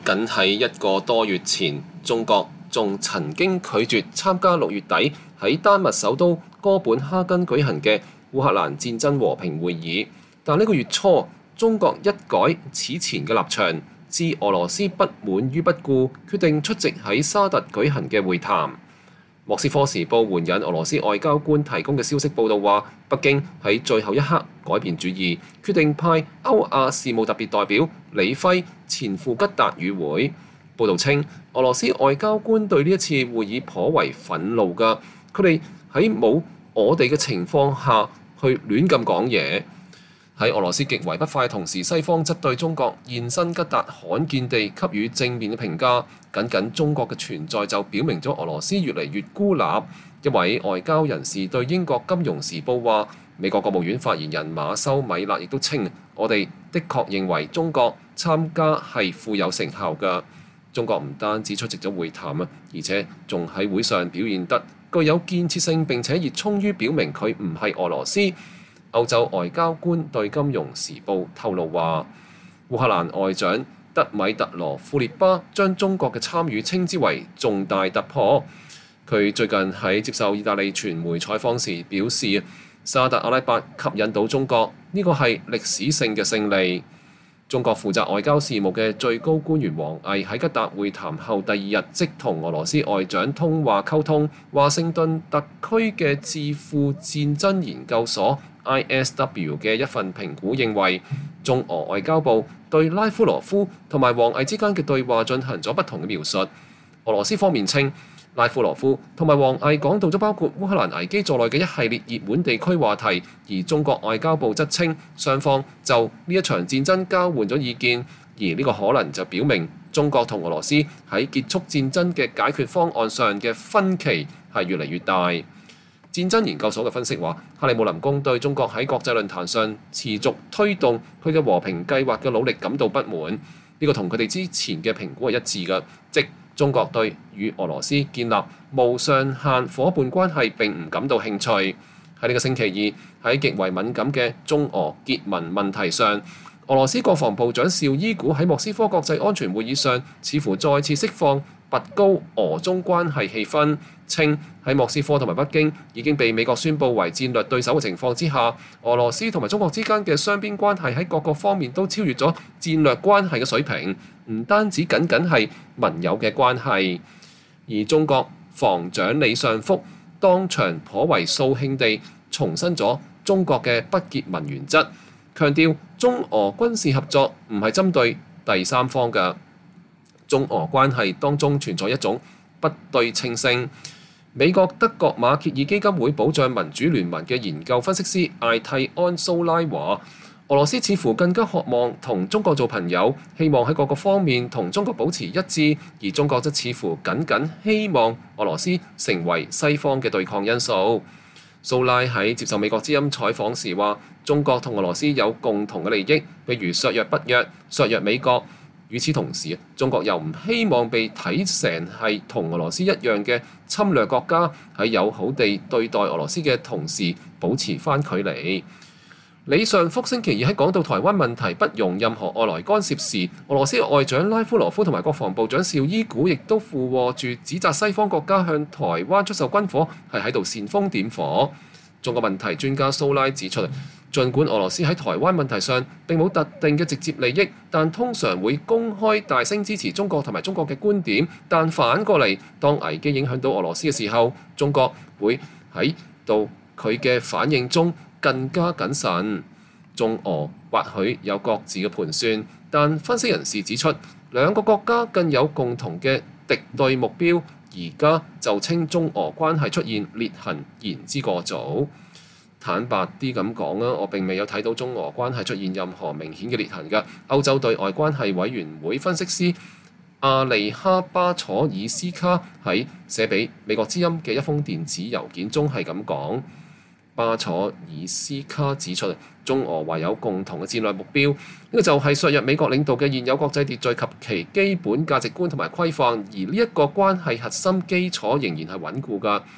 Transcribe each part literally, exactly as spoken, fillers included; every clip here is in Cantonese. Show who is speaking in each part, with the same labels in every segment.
Speaker 1: 僅喺一個多月前，中國仲曾經拒絕參加六月底喺丹麥首都哥本哈根舉行嘅烏克蘭戰爭和平會議。但呢個月初，中國一改此前嘅立場，置俄羅斯不滿於不顧，決定出席喺沙特舉行嘅會談。莫斯科時報援引俄羅斯外交官提供嘅消息報道話，北京喺最後一刻改變主意，決定派歐亞事務特別代表李輝前赴吉達與會。報道稱，俄羅斯外交官對呢一次會議頗為憤怒㗎，佢哋喺冇我哋嘅情況下去亂咁講嘢。喺俄羅斯極為不快同時，西方則對中國現身吉達罕見地給予正面嘅評價。僅僅中國嘅存在就表明咗俄羅斯越嚟越孤立。一位外交人士對英國金融時報話，美國國務院發言人馬修米勒亦都稱，我哋的確認為中國參加係富有成效㗎。中國唔單止出席咗會談啊，而且仲喺會上表現得具有建設性，並且熱衷於表明佢唔係俄羅斯。歐洲外交官對《金融時報》透露話，烏克蘭外長德米特羅庫列巴將中國嘅參與稱之為重大突破。佢最近喺接受意大利傳媒採訪時表示，沙特阿拉伯吸引到中國，呢個係歷史性嘅勝利。中國負責外交事務嘅最高官員王毅喺吉達會談後第二日即同俄羅斯外長通話溝通。華盛頓特區嘅智庫戰爭研究所 I S W 嘅一份評估認為，中俄外交部對拉夫羅夫同埋王毅之間嘅對話進行咗不同嘅描述。俄羅斯方面稱，拉夫羅夫同埋王毅講到咗包括烏克蘭危機在內嘅一系列熱門地區話題，而中國外交部則稱雙方就呢一場戰爭交換咗意見，而呢個可能就表明中國同俄羅斯喺結束戰爭嘅解決方案上嘅分歧係越嚟越大。戰爭研究所嘅分析話，克里姆林宮對中國喺國際論壇上持續推動佢嘅和平計劃嘅努力感到不滿，呢、這個同佢哋之前嘅評估係一致嘅，即中國對與俄羅斯建立無上限伙伴關係並唔感到興趣。喺呢個星期二，喺極為敏感嘅中俄結盟問題上，俄羅斯國防部長紹伊古喺莫斯科國際安全會議上似乎再次釋放拔高俄中關係氣氛，稱喺莫斯科同埋北京已經被美國宣佈為戰略對手嘅情況之下，俄羅斯同埋中國之間嘅雙邊關係喺各個方面都超越咗戰略關係嘅水平，唔單止僅僅係盟友嘅關係。而中國防長李尚福當場頗為掃興地重申咗中國嘅不結盟原則，強調中俄軍事合作唔係針對第三方嘅。中俄關係當中存在一種不對稱性。美國德國馬歇爾基金會保障民主聯盟嘅研究分析師艾蒂安蘇拉話，俄羅斯似乎更加渴望同中國做朋友，希望喺各個方面同中國保持一致，而中國則似乎僅僅希望俄羅斯成為西方嘅對抗因素。蘇拉喺接受美國之音採訪時話，中國同俄羅斯有共同嘅利益，譬如削弱北約、削弱美國。與此同時，中國又唔希望被睇成係同俄羅斯一樣嘅侵略國家，喺友好地對待俄羅斯嘅同時保持翻距離。李尚福星期二喺講到台灣問題不容任何外來干涉時，俄羅斯外長拉夫羅夫同埋國防部長紹伊古亦都附和住指責西方國家向台灣出售軍火係喺度煽風點火。中國問題專家蘇拉指出，儘管俄羅斯喺台灣問題上並冇特定嘅直接利益，但通常會公開大聲支持中國同埋中國嘅觀點。但反過嚟，當危機影響到俄羅斯嘅時候，中國會喺度佢嘅反應中更加謹慎。中俄或許有各自嘅盤算，但分析人士指出，兩個國家更有共同嘅敵對目標。而家就稱中俄關係出現裂痕，言之過早。坦白啲咁講啊，我並未有睇到中俄關係出現任何明顯嘅裂痕㗎。歐洲對外關係委員會分析師阿利哈巴楚爾斯卡喺寫俾美國之音嘅一封電子郵件中係咁講。巴楚爾斯卡指出，中俄懷有共同嘅戰略目標，呢個就係削弱美國領導嘅現有國際秩序及其基本價值觀同埋規範，而呢一個關係核心基礎仍然係穩固㗎。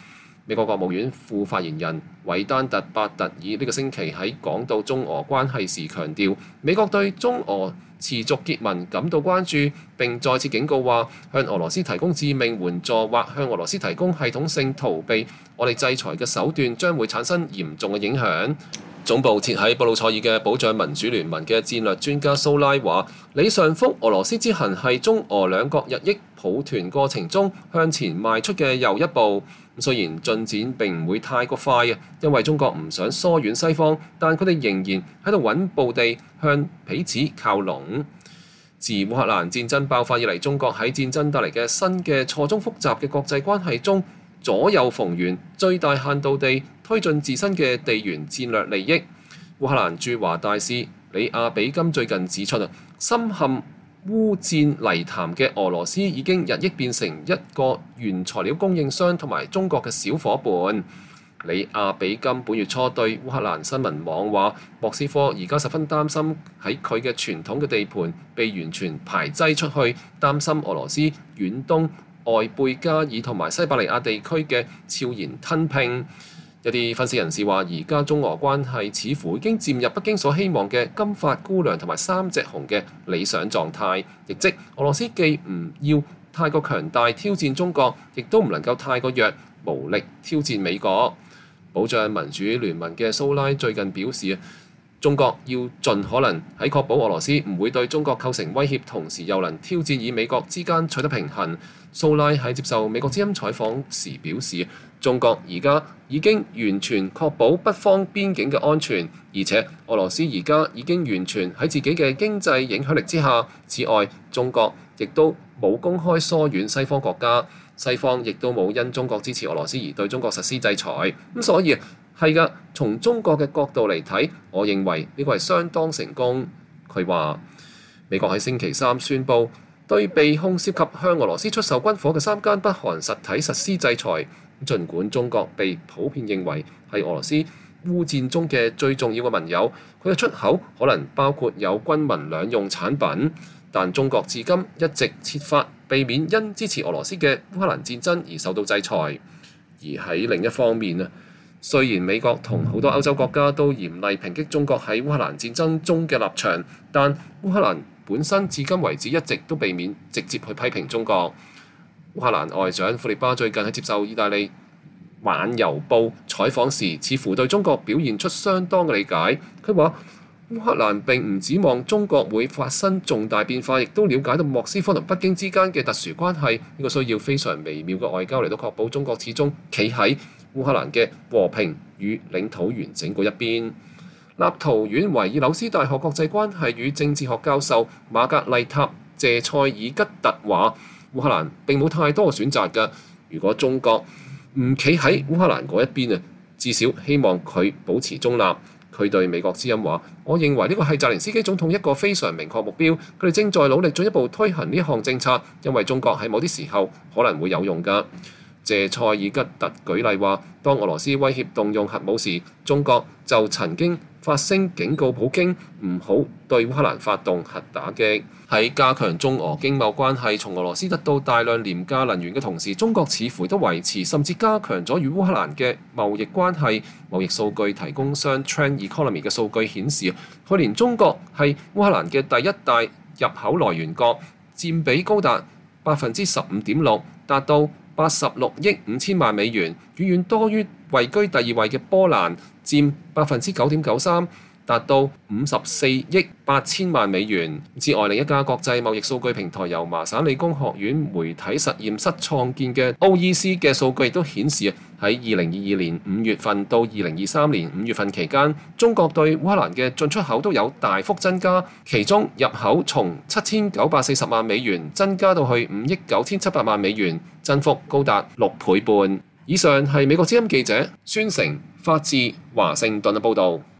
Speaker 1: 美國國務院副發言人韋丹特巴特爾呢個星期喺講到中俄關係時強調，美國對中俄持續結盟感到關注，並再次警告話，向俄羅斯提供致命援助或向俄羅斯提供系統性逃避我哋制裁嘅手段，將會產生嚴重嘅影響。總部設喺布魯塞爾嘅保障民主聯盟嘅戰略專家蘇拉話：李尚福俄羅斯之行係中俄兩國日益抱團過程中向前邁出嘅又一步。雖然進展並唔會太過快啊，因為中國唔想疏遠西方，但佢哋仍然喺度穩步地向彼此靠攏。自烏克蘭戰爭爆發以嚟，中國喺戰爭帶嚟嘅新嘅錯綜複雜嘅國際關係中左右逢源，最大限度地推進自身嘅地緣戰略利益。烏克蘭駐華大使里亞比金最近指出啊，深陷烏戰泥潭嘅俄羅斯已經日益變成一個原材料供應商同埋中國嘅小伙伴。里亞比金本月初對烏克蘭新聞網話，莫斯科而家十分擔心喺佢嘅傳統嘅地盤被完全排擠出去，擔心俄羅斯遠東外貝加爾同埋西伯利亞地區嘅悄然吞併。有啲分析人士話，而家中俄關係似乎已經漸入北京所希望嘅金髮姑娘同埋三隻熊嘅理想狀態，亦即俄羅斯既唔要太過強大挑戰中國，亦都唔能夠太過弱無力挑戰美國。保障民主聯盟嘅蘇拉最近表示，中國要盡可能喺確保俄羅斯唔會對中國構成威脅，同時又能挑戰與美國之間取得平衡。蘇拉喺接受美國之音採訪時表示，中國而家已經完全確保北方邊境嘅安全，而且俄羅斯而家已經完全喺自己嘅經濟影響力之下。此外，中國亦都冇公開疏遠西方國家，西方亦都冇因中國支持俄羅斯而對中國實施制裁。咁所以係㗎，從中國嘅角度嚟睇，我認為呢個係相當成功。佢話美國喺星期三宣布對被控涉及向俄羅斯出售軍火嘅三間北韓實體實施制裁。儘管中國被普遍認為係俄羅斯烏戰中嘅最重要嘅盟友，佢嘅出口可能包括有軍民兩用產品，但中國至今一直設法避免因支持俄羅斯嘅烏克蘭戰爭而受到制裁。而喺另一方面啊，雖然美國同好多歐洲國家都嚴厲抨擊中國喺烏克蘭戰爭中嘅立場，但烏克蘭本身至今為止一直都避免直接去批評中國。烏克蘭外長庫列巴最近喺接受意大利晚郵報採訪時，似乎對中國表現出相當嘅理解。佢話烏克蘭並唔指望中國會發生重大變化，亦都了解到莫斯科同北京之間嘅特殊關係，呢個需要非常微妙嘅外交嚟到確保中國始終企喺烏克蘭嘅和平與領土完整嗰一邊。立陶宛維爾紐斯大學國際關係與政治學教授瑪格麗塔謝塞爾吉特話，烏克蘭並冇太多選擇㗎。如果中國唔企喺烏克蘭嗰一邊啊，至少希望佢保持中立。佢對美國之音話：我認為呢個係澤連斯基總統一個非常明確目標，佢哋正在努力進一步推行呢一項政策，因為中國喺某啲時候可能會有用㗎。謝塞爾吉特舉例話，當俄羅斯威脅動用核武時，中國就曾經發聲警告普京唔好對烏克蘭發動核打擊。喺加強中俄經貿關係，從俄羅斯得到大量廉價能源嘅同時，中國似乎都維持甚至加強咗與烏克蘭嘅貿易關係。貿易數據提供商 Trend Economy 嘅數據顯示，去年中國係烏克蘭嘅第一大入口來源國，佔比高達百分之十五點六，達到八十六億五千萬美元，遠遠多於位居第二位嘅波蘭，佔百分之九點九三，達到五十四億八千萬美元。之外，另一家國際貿易數據平台由麻省理工學院媒體實驗室創建嘅 O E C 嘅數據亦都顯示，喺二零二二年五月份到二零二三年五月份期間，中國對烏克蘭嘅進出口都有大幅增加，其中入口從七千九百四十萬美元增加到去五億九千七百萬美元，增幅高達六倍半。以上係美國之音記者孫成發自華盛頓嘅報導。